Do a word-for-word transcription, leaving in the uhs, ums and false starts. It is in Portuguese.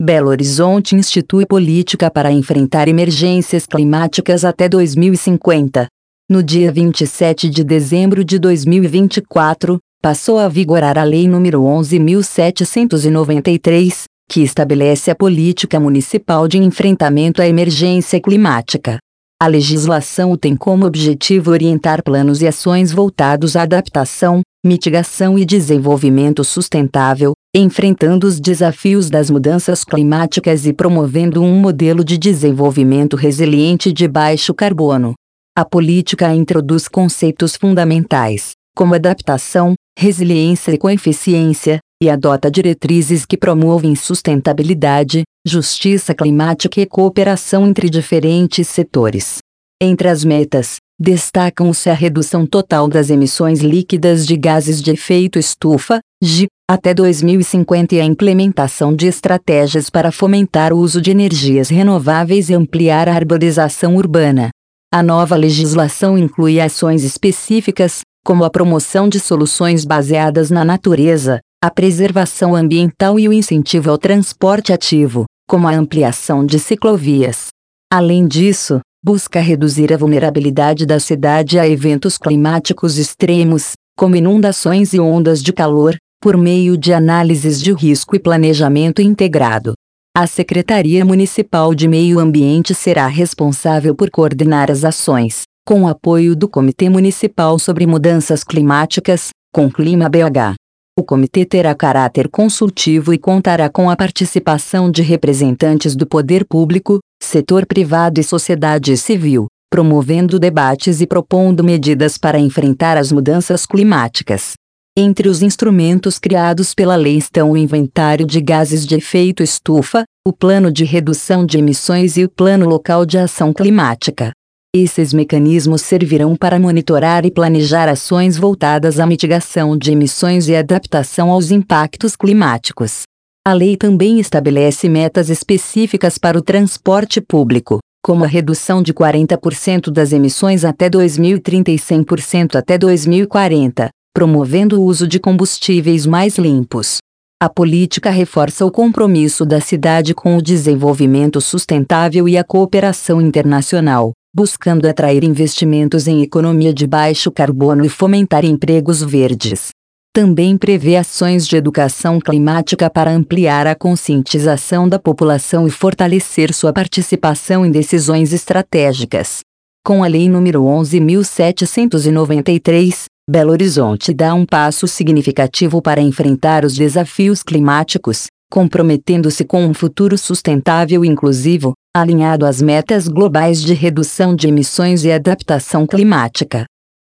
Belo Horizonte institui política para enfrentar emergências climáticas até dois mil e cinquenta. No dia vinte e sete de dezembro de dois mil e vinte e quatro, passou a vigorar a Lei número onze mil setecentos e noventa e três, que estabelece a política municipal de enfrentamento à emergência climática. A legislação tem como objetivo orientar planos e ações voltados à adaptação, mitigação e desenvolvimento sustentável, enfrentando os desafios das mudanças climáticas e promovendo um modelo de desenvolvimento resiliente de baixo carbono. A política introduz conceitos fundamentais, como adaptação, resiliência e coeficiência, e adota diretrizes que promovem sustentabilidade, justiça climática e cooperação entre diferentes setores. Entre as metas, destacam-se a redução total das emissões líquidas de gases de efeito estufa, G I, até dois mil e cinquenta e a implementação de estratégias para fomentar o uso de energias renováveis e ampliar a arborização urbana. A nova legislação inclui ações específicas, como a promoção de soluções baseadas na natureza, a preservação ambiental e o incentivo ao transporte ativo, como a ampliação de ciclovias. Além disso, busca reduzir a vulnerabilidade da cidade a eventos climáticos extremos, como inundações e ondas de calor, por meio de análises de risco e planejamento integrado. A Secretaria Municipal de Meio Ambiente será responsável por coordenar as ações, com o apoio do Comitê Municipal sobre Mudanças Climáticas, Conclima B H. O comitê terá caráter consultivo e contará com a participação de representantes do poder público, setor privado e sociedade civil, promovendo debates e propondo medidas para enfrentar as mudanças climáticas. Entre os instrumentos criados pela lei estão o Inventário de Gases de Efeito Estufa, o Plano de Redução de Emissões e o Plano Local de Ação Climática. Esses mecanismos servirão para monitorar e planejar ações voltadas à mitigação de emissões e adaptação aos impactos climáticos. A lei também estabelece metas específicas para o transporte público, como a redução de quarenta por cento das emissões até dois mil e trinta e cem por cento até dois mil e quarenta, promovendo o uso de combustíveis mais limpos. A política reforça o compromisso da cidade com o desenvolvimento sustentável e a cooperação internacional, buscando atrair investimentos em economia de baixo carbono e fomentar empregos verdes. Também prevê ações de educação climática para ampliar a conscientização da população e fortalecer sua participação em decisões estratégicas. Com a Lei número onze mil setecentos e noventa e três, Belo Horizonte dá um passo significativo para enfrentar os desafios climáticos, comprometendo-se com um futuro sustentável e inclusivo, alinhado às metas globais de redução de emissões e adaptação climática.